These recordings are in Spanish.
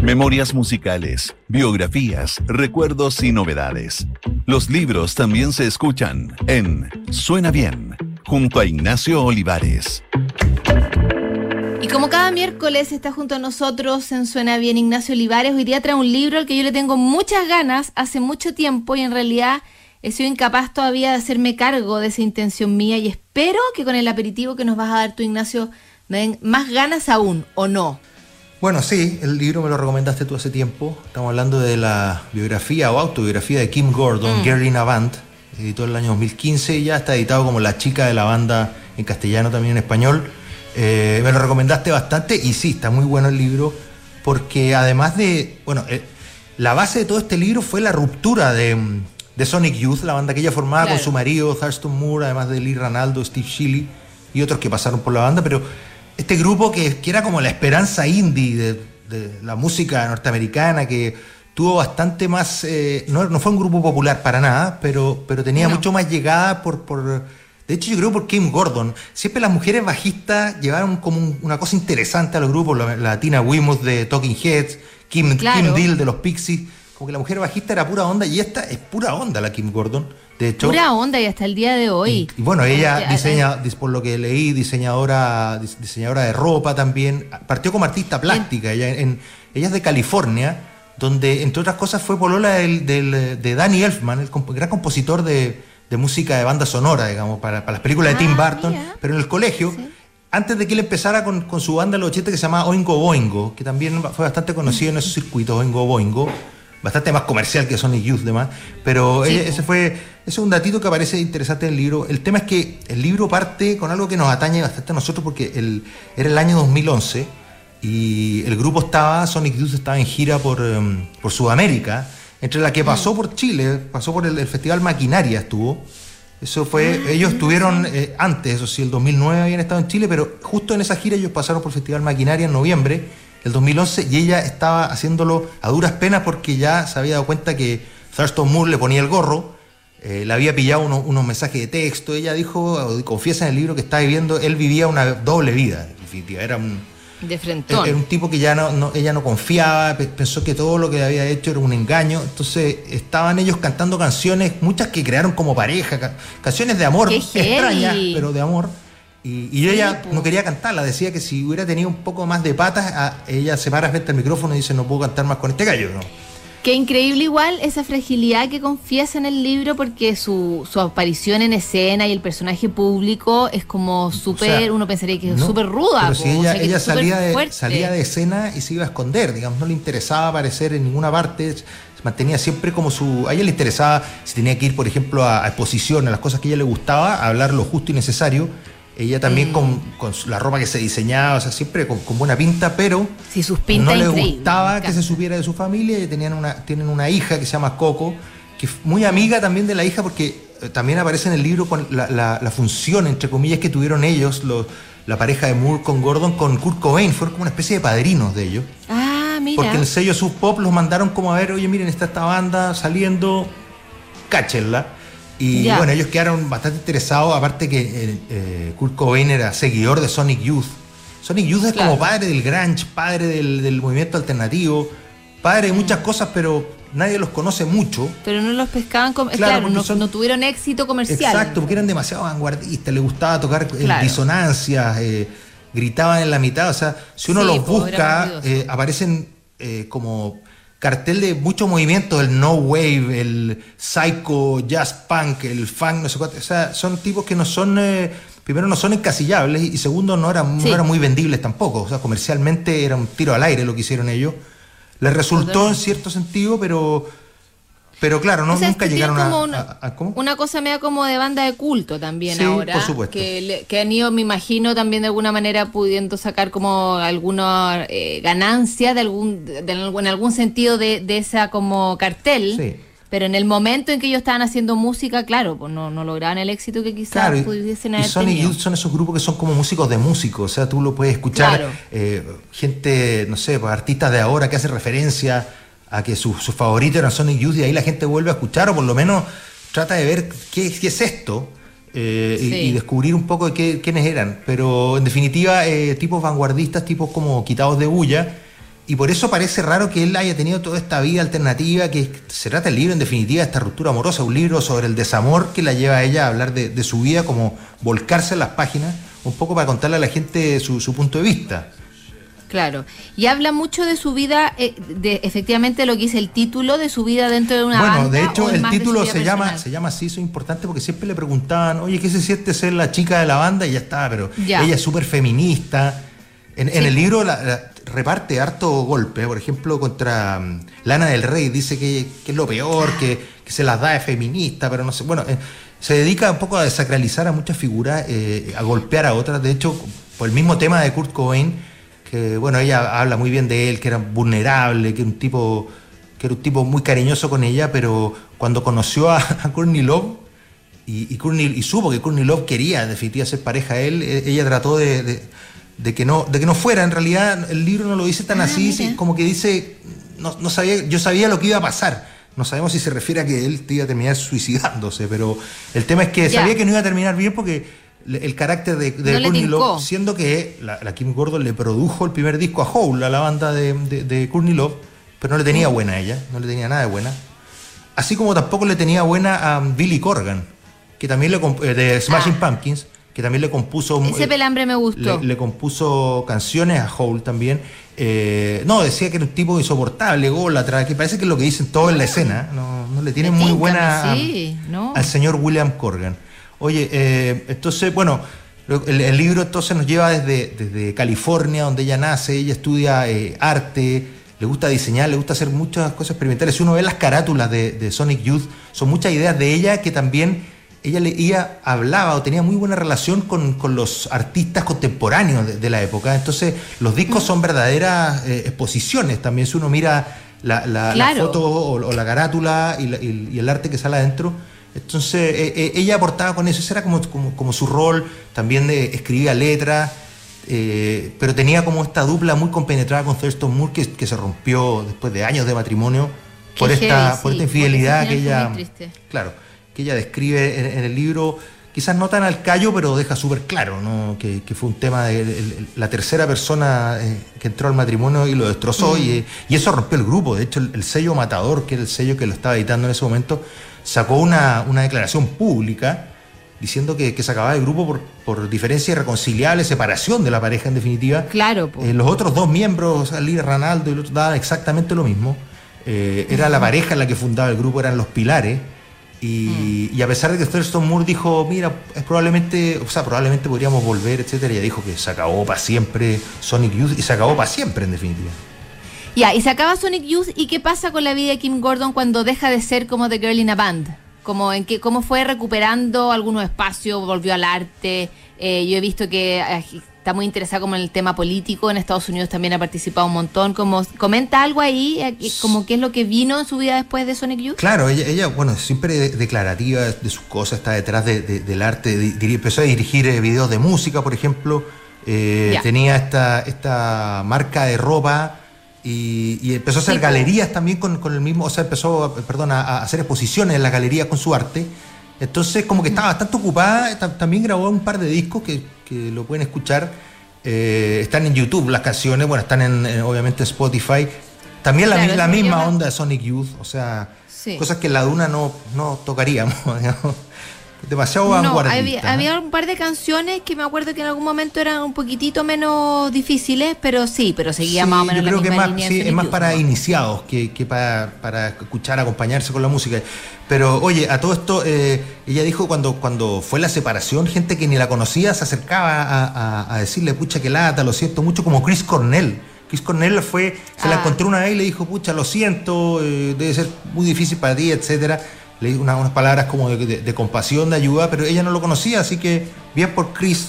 Memorias musicales, biografías, recuerdos y novedades. Los libros también se escuchan en Suena Bien, junto a Ignacio Olivares. Y como cada miércoles está junto a nosotros en Suena Bien Ignacio Olivares, hoy día trae un libro al que yo le tengo muchas ganas hace mucho tiempo y en realidad he sido incapaz todavía de hacerme cargo de esa intención mía y espero que con el aperitivo que nos vas a dar tú, Ignacio, me den más ganas aún, ¿o no? Bueno, sí, el libro me lo recomendaste tú hace tiempo. Estamos hablando de la biografía o autobiografía de Kim Gordon, Girl in a Band, editó en el año 2015 y ya está editado como La chica de la banda en castellano, también en español. Me lo recomendaste bastante y sí, está muy bueno el libro porque además de, bueno, la base de todo este libro fue la ruptura de Sonic Youth, la banda que ella formaba con su marido Thurston Moore, además de Lee Ranaldo, Steve Shelley y otros que pasaron por la banda, pero este grupo que era como la esperanza indie de la música norteamericana, que tuvo bastante más, no fue un grupo popular para nada, pero tenía mucho más llegada de hecho yo creo por Kim Gordon. Siempre las mujeres bajistas llevaron como una cosa interesante a los grupos, la Tina Weymouth de Talking Heads, Kim Deal de los Pixies, como que la mujer bajista era pura onda y esta es pura onda la Kim Gordon. De hecho, pura onda y hasta el día de hoy. Y bueno, ella diseña, por lo que leí, diseñadora de ropa también. Partió como artista plástica. Ella es de California, donde entre otras cosas fue polola de Danny Elfman, el gran compositor de música de banda sonora, digamos, para las películas de Tim Burton. Mira. Pero en el colegio, antes de que él empezara con su banda en los 80 que se llamaba Oingo Boingo, que también fue bastante conocido en esos circuitos, Oingo Boingo. Bastante más comercial que Sonic Youth, demás. Pero ese es un datito que aparece interesante en el libro. El tema es que el libro parte con algo que nos atañe bastante a nosotros porque era el año 2011 y el grupo Sonic Youth estaba en gira por Sudamérica, entre la que pasó por Chile, pasó por el Festival Maquinaria estuvo. Eso fue, ellos estuvieron antes, eso sí, el 2009 habían estado en Chile, pero justo en esa gira ellos pasaron por el Festival Maquinaria en noviembre del 2011 y ella estaba haciéndolo a duras penas porque ya se había dado cuenta que Thurston Moore le ponía el gorro, le había pillado unos mensajes de texto. Ella dijo, confiesa en el libro que estaba viviendo, él vivía una doble vida, en definitiva, era un tipo que ella no confiaba, pensó que todo lo que había hecho era un engaño. Entonces estaban ellos cantando canciones, muchas que crearon como pareja, canciones de amor, extrañas, pero de amor. Y ella no quería cantarla, decía que si hubiera tenido un poco más de patas, ella se para frente al micrófono y dice, no puedo cantar más con este gallo, ¿no? Qué increíble igual esa fragilidad que confiesa en el libro, porque su aparición en escena y el personaje público es como súper, uno pensaría que es súper ruda. Pero si ella salía de escena y se iba a esconder, digamos, no le interesaba aparecer en ninguna parte, se mantenía siempre como a ella le interesaba, si tenía que ir, por ejemplo, a exposición, a las cosas que a ella le gustaba, a hablar lo justo y necesario. Ella también con la ropa que se diseñaba, o sea, siempre con buena pinta, pero sus pintas no le gustaba que se supiera de su familia. Y tienen una hija que se llama Coco, que es muy amiga también de la hija, porque también aparece en el libro con la función, entre comillas, que tuvieron ellos, la pareja de Moore con Gordon, con Kurt Cobain, fueron como una especie de padrinos de ellos. Ah, mira. Porque el sello Sub Pop los mandaron como a ver, oye, miren, está esta banda saliendo, cáchenla. Y bueno, ellos quedaron bastante interesados, aparte que Kurt Cobain era seguidor de Sonic Youth. Sonic Youth es como padre del grunge, padre del movimiento alternativo, padre de muchas cosas, pero nadie los conoce mucho. Pero no los pescaban como... Claro, no tuvieron éxito comercial. Exacto, porque eran demasiado vanguardistas, les gustaba tocar disonancias, gritaban en la mitad. O sea, si uno los busca, aparecen como... cartel de muchos movimientos, el no wave, el psycho, jazz punk, el funk, no sé cuánto. O sea, son tipos que no son, primero no son encasillables y segundo no eran muy vendibles tampoco. O sea, comercialmente era un tiro al aire lo que hicieron ellos. Les resultó en cierto sentido, pero claro, nunca llegaron a ¿cómo? Una cosa media como de banda de culto también ahora. Por supuesto. Que han ido, me imagino, también de alguna manera pudiendo sacar como alguna ganancia en algún sentido de esa como cartel. Sí. Pero en el momento en que ellos estaban haciendo música, claro, pues no lograban el éxito que quizás pudiesen haber tenido. Y Sonic Youth son esos grupos que son como músicos de músicos, o sea, tú lo puedes escuchar, gente, no sé, pues, artistas de ahora que hacen referencia a que sus favoritos eran Sonic Youth y ahí la gente vuelve a escuchar o por lo menos trata de ver qué es esto y descubrir un poco de quiénes eran. Pero en definitiva, tipos vanguardistas, tipos como quitados de bulla, Y por eso parece raro que él haya tenido toda esta vida alternativa, que se trata el libro en definitiva de esta ruptura amorosa, un libro sobre el desamor que la lleva a ella a hablar de su vida, como volcarse en las páginas, un poco para contarle a la gente su punto de vista. Claro, y habla mucho de su vida, de efectivamente lo que dice el título, de su vida dentro de una banda. Bueno, de hecho el título se llama así, eso es importante porque siempre le preguntaban, oye, ¿qué se siente ser la chica de la banda? Y ya está, pero ella es súper feminista. En el libro reparte harto golpe, por ejemplo, contra Lana del Rey, dice que es lo peor, que se las da de feminista, pero no sé, bueno, se dedica un poco a desacralizar a muchas figuras, a golpear a otras, de hecho, por el mismo tema de Kurt Cobain, que bueno, ella habla muy bien de él, que era vulnerable, que era un tipo muy cariñoso con ella, pero cuando conoció a Courtney Love, y supo que Courtney Love quería en definitiva ser pareja a él, ella trató de que no fuera. En realidad el libro no lo dice tan así, como que dice, no sabía, yo sabía lo que iba a pasar. No sabemos si se refiere a que él iba a terminar suicidándose, pero el tema es que sabía que no iba a terminar bien porque el carácter de Courtney Love, siendo que la Kim Gordon le produjo el primer disco a Hole, a la banda de Courtney Love, pero no le tenía buena a ella, no le tenía nada de buena. Así como tampoco le tenía buena a Billy Corgan, que también de Smashing Pumpkins, que también le compuso... Ese pelambre me gustó. Le compuso canciones a Hole también. Decía que era un tipo insoportable, ególatra, que parece que es lo que dicen todos en la escena. No le tienen muy buena al señor William Corgan. Oye, entonces, bueno, el libro entonces nos lleva desde California, donde ella nace, ella estudia arte, le gusta diseñar, le gusta hacer muchas cosas experimentales. Si uno ve las carátulas de Sonic Youth, son muchas ideas de ella que también... Ella hablaba o tenía muy buena relación con los artistas contemporáneos de la época. Entonces los discos son verdaderas exposiciones. También si uno mira la foto o la carátula y el arte que sale adentro. Entonces ella aportaba con eso. Ese era como su rol. También escribía letras. Pero tenía como esta dupla muy compenetrada con Thurston Moore que se rompió después de años de matrimonio por esta infidelidad que ella... Claro, que ella describe en el libro, quizás no tan al callo, pero deja súper claro, ¿no? Que fue un tema de la tercera persona que entró al matrimonio y lo destrozó, y eso rompió el grupo. De hecho, el sello Matador, que era el sello que lo estaba editando en ese momento, sacó una declaración pública diciendo que se acababa el grupo por diferencia irreconciliable, separación de la pareja en definitiva. Claro. Los otros dos miembros, Ali Ranaldo y el otro, daban exactamente lo mismo. Era la pareja en la que fundaba el grupo, eran los pilares. Y a pesar de que Thurston Moore dijo, mira, probablemente podríamos volver, etcétera, ella dijo que se acabó para siempre Sonic Youth, y se acabó para siempre en definitiva. Y se acaba Sonic Youth, ¿y qué pasa con la vida de Kim Gordon cuando deja de ser como The Girl in a Band? ¿Cómo fue recuperando algunos espacios, volvió al arte? Yo he visto que está muy interesada como en el tema político, en Estados Unidos también ha participado un montón. ¿Comenta algo ahí, como qué es lo que vino en su vida después de Sonic Youth? Claro, ella bueno, siempre declarativa de sus cosas, está detrás del arte, empezó a dirigir videos de música, por ejemplo, tenía esta marca de ropa, y empezó a hacer galerías también con el mismo, empezó a hacer exposiciones en las galerías con su arte. Entonces como que estaba bastante ocupada. También grabó un par de discos que lo pueden escuchar, están en YouTube las canciones, bueno, están obviamente en Spotify. También la misma onda de Sonic Youth, cosas que en la Duna no tocaríamos, digamos. Demasiado vanguardista. Había un par de canciones que me acuerdo que en algún momento eran un poquitito menos difíciles, pero seguía más o menos la misma línea. Sí, es más para iniciados que para escuchar, acompañarse con la música. Pero oye, a todo esto, ella dijo cuando fue la separación, gente que ni la conocía se acercaba a decirle, pucha, que lata, lo siento mucho, como Chris Cornell. Chris Cornell se la encontró una vez y le dijo, pucha, lo siento, debe ser muy difícil para ti, etcétera. Le dijo unas palabras como de compasión, de ayuda, pero ella no lo conocía, así que bien por Chris.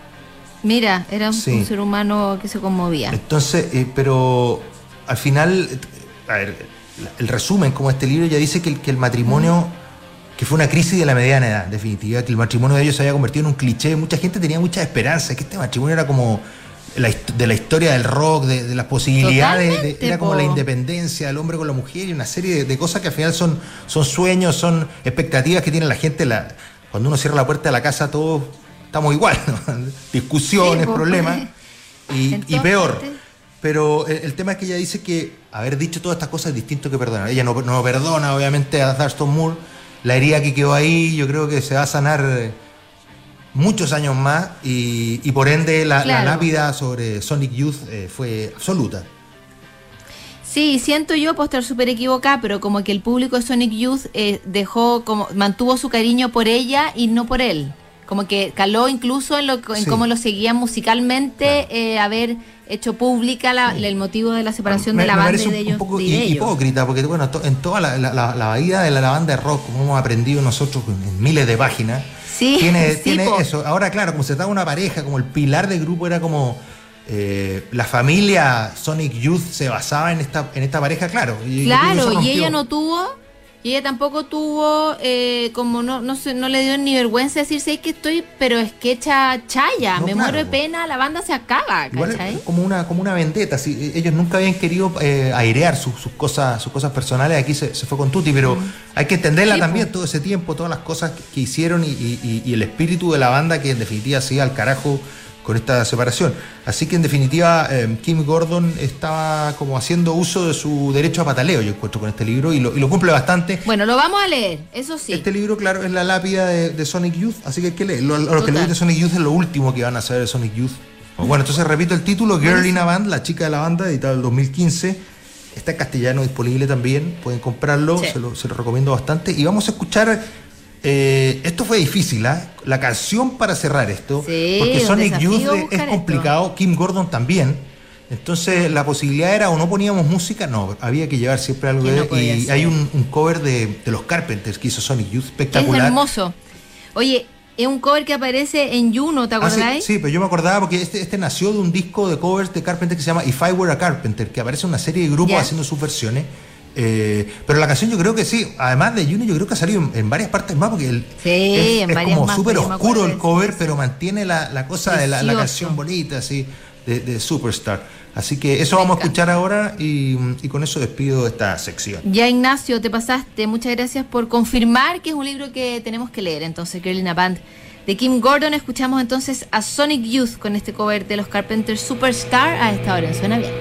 Mira, era un ser humano que se conmovía. Entonces, pero al final, a ver, el resumen, como este libro, ya dice que el matrimonio, que fue una crisis de la mediana edad, en definitiva, que el matrimonio de ellos se había convertido en un cliché. Mucha gente tenía mucha esperanza, que este matrimonio era como de la historia del rock, de las posibilidades, era como la independencia del hombre con la mujer y una serie de cosas que al final son sueños, son expectativas que tiene la gente. Cuando uno cierra la puerta de la casa todos estamos igual, ¿no? Discusiones, problemas. Y peor, pero el tema es que ella dice que haber dicho todas estas cosas es distinto que perdonar. Ella no perdona, obviamente, a Thurston Moore. La herida que quedó ahí, yo creo que se va a sanar muchos años más y por ende la lápida sobre Sonic Youth fue absoluta. Sí, siento yo, puedo estar súper equivocada, pero como que el público de Sonic Youth mantuvo su cariño por ella y no por él. Como que caló incluso en cómo lo seguían musicalmente, haber hecho pública el motivo de la separación de la banda y de ellos. Un poco hipócrita, porque bueno, en toda la vida de la banda de rock, como hemos aprendido nosotros en miles de páginas, tiene eso. Ahora, claro, como se trata de una pareja, como el pilar del grupo era como la familia Sonic Youth se basaba en esta pareja, claro. Y ella no tuvo. Y ella tampoco tuvo, como no le dio ni vergüenza decirse que estoy, pero es que echa chaya, muero de pena, la banda se acaba, ¿cachai? Es como una vendetta, ¿sí? Ellos nunca habían querido airear sus cosas personales, aquí se fue con Tutti, pero hay que entenderla también, todo ese tiempo, todas las cosas que hicieron y el espíritu de la banda que en definitiva se iba al carajo con esta separación. Así que en definitiva Kim Gordon estaba como haciendo uso de su derecho a pataleo, yo encuentro, con este libro y lo cumple bastante. Bueno, lo vamos a leer, eso sí. Este libro, claro, es la lápida de Sonic Youth, así que hay que leerlo. Lo que leí de Sonic Youth es lo último que van a saber de Sonic Youth. Bueno, entonces repito el título, Girl in a Band, la chica de la banda, editado en el 2015. Está en castellano disponible también, pueden comprarlo, sí. Se lo recomiendo bastante. Y vamos a escuchar... esto fue difícil, la canción para cerrar esto, porque Sonic Youth es complicado, Kim Gordon también. Entonces la posibilidad era o no poníamos música, había que llevar siempre algo y hay un cover de los Carpenters que hizo Sonic Youth espectacular. Es hermoso. Oye, es un cover que aparece en Juno, ¿te acordáis? Sí, pero yo me acordaba porque este nació de un disco de covers de Carpenter que se llama If I Were a Carpenter, que aparece en una serie de grupos haciendo sus versiones. Pero la canción yo creo que sí, además de Juno, yo creo que ha salido en varias partes más, porque es como súper oscuro el cover, pero mantiene la cosa de la canción bonita, así, de Superstar. Así que eso vamos a escuchar ahora y con eso despido esta sección. Ya, Ignacio, te pasaste. Muchas gracias por confirmar que es un libro que tenemos que leer. Entonces, Girl in a Band de Kim Gordon. Escuchamos entonces a Sonic Youth con este cover de los Carpenters, Superstar, a esta hora en Suena Bien.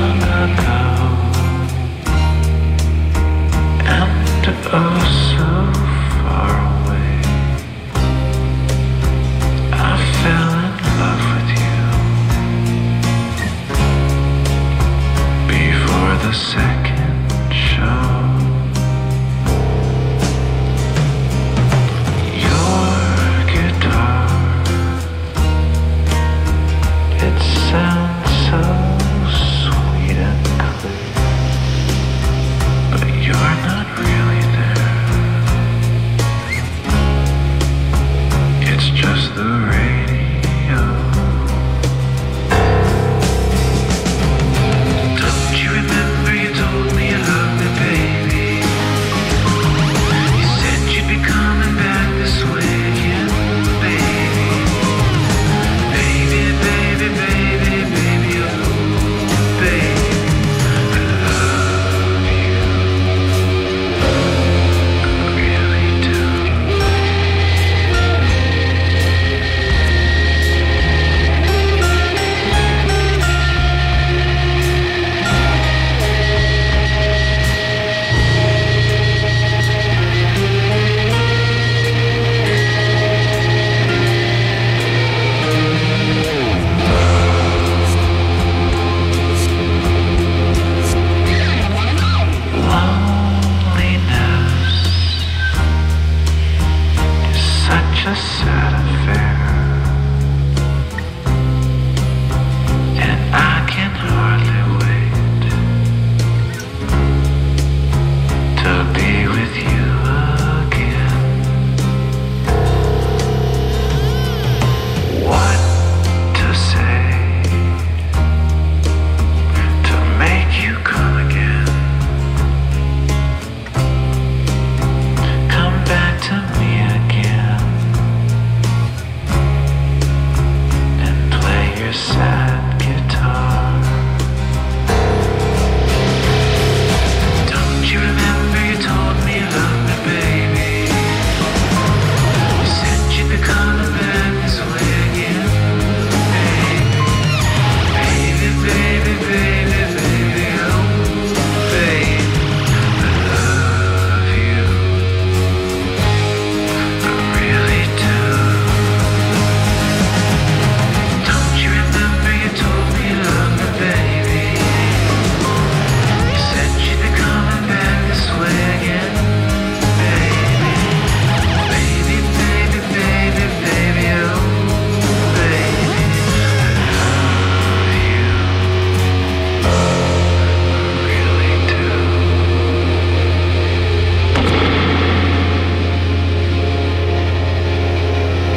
Oh, so